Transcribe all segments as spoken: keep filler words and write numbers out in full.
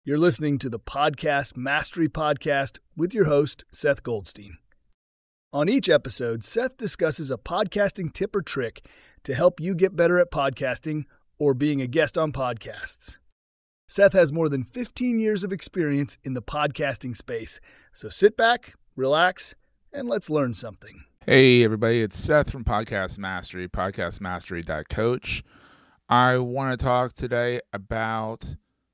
You're listening to the Podcast Mastery Podcast with your host, Seth Goldstein. On each episode, Seth discusses a podcasting tip or trick to help you get better at podcasting or being a guest on podcasts. Seth has more than fifteen years of experience in the podcasting space, so sit back, relax, and let's learn something. Hey everybody, it's Seth from Podcast Mastery, podcast mastery dot coach. I want to talk today about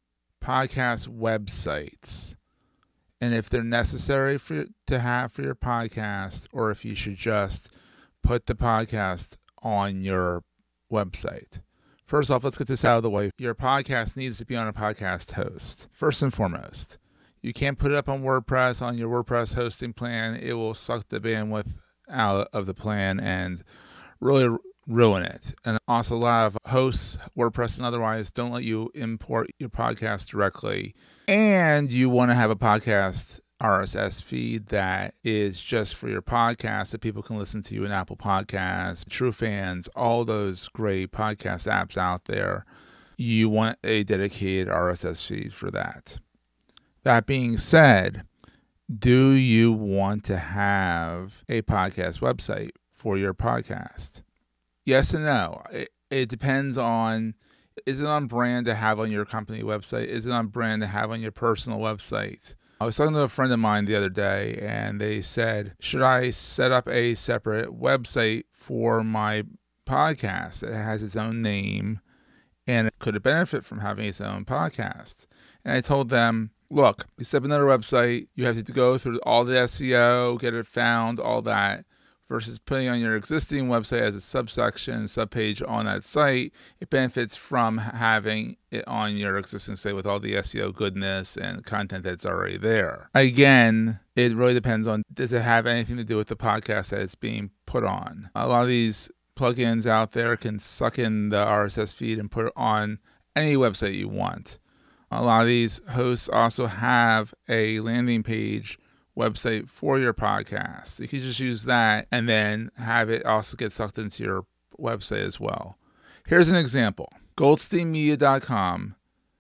podcast websites and if they're necessary for to have for your podcast, or if you should just put the podcast on your website. First off, let's get this out of the way. Your podcast needs to be on a podcast host, first and foremost. You can't put it up on WordPress, on your WordPress hosting plan. It will suck the bandwidth out of the plan and really ruin it. And also, a lot of hosts, WordPress and otherwise, don't let you import your podcast directly. And you want to have a podcast R S S feed that is just for your podcast that people can listen to you in Apple Podcasts, TrueFans, all those great podcast apps out there. You want a dedicated R S S feed for that. That being said, do you want to have a podcast website for your podcast? Yes and no. It, it depends on, is it on brand to have on your company website? Is it on brand to have on your personal website? I was talking to a friend of mine the other day, and they said, should I set up a separate website for my podcast that has its own name, and could it benefit from having its own podcast? And I told them, look, you set up another website, you have to go through all the S E O, get it found, all that, versus putting on your existing website as a subsection, subpage on that site. It benefits from having it on your existing site with all the S E O goodness and content that's already there. Again, it really depends on, does it have anything to do with the podcast that it's being put on? A lot of these plugins out there can suck in the R S S feed and put it on any website you want. A lot of these hosts also have a landing page website for your podcast. You can just use that and then have it also get sucked into your website as well. Here's an example. Goldstein Media dot com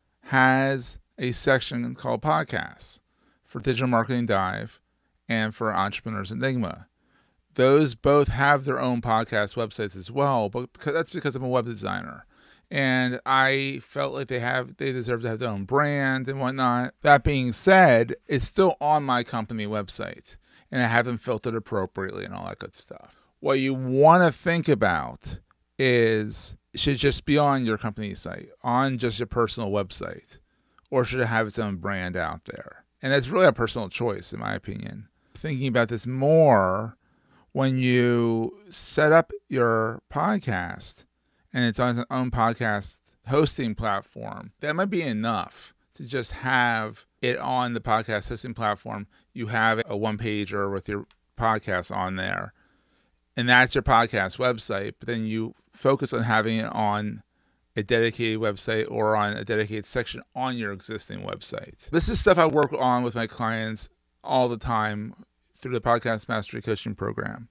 has a section called Podcasts for Digital Marketing Dive and for Entrepreneurs Enigma. Those both have their own podcast websites as well, but because, that's because I'm a web designer. And I felt like they have they deserve to have their own brand and whatnot. That being said, it's still on my company website, and I have them filtered appropriately and all that good stuff. What you want to think about is, should it just be on your company site, on just your personal website, or should it have its own brand out there? And that's really a personal choice, in my opinion. Thinking about this more, when you set up your podcast, and it's on its own podcast hosting platform, that might be enough to just have it on the podcast hosting platform. You have a one-pager with your podcast on there, and that's your podcast website, but then you focus on having it on a dedicated website or on a dedicated section on your existing website. This is stuff I work on with my clients all the time through the Podcast Mastery Coaching Program.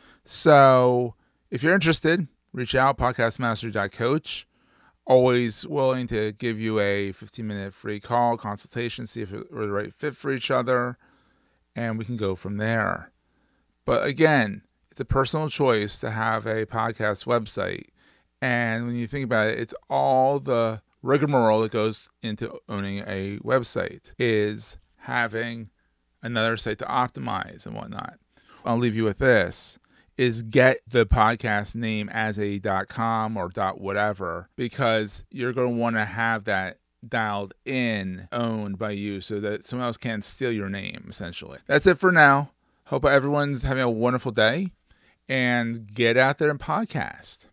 So if you're interested, reach out, podcast mastery dot coach. Always willing to give you a fifteen-minute free call, consultation, see if we're the right fit for each other, and we can go from there. But again, it's a personal choice to have a podcast website. And when you think about it, it's all the rigmarole that goes into owning a website, is having another site to optimize and whatnot. I'll leave you with this. Is get the podcast name as a .com or .whatever, because you're going to want to have that dialed in, owned by you, so that someone else can't steal your name, essentially. That's it for now. Hope everyone's having a wonderful day, and get out there and podcast.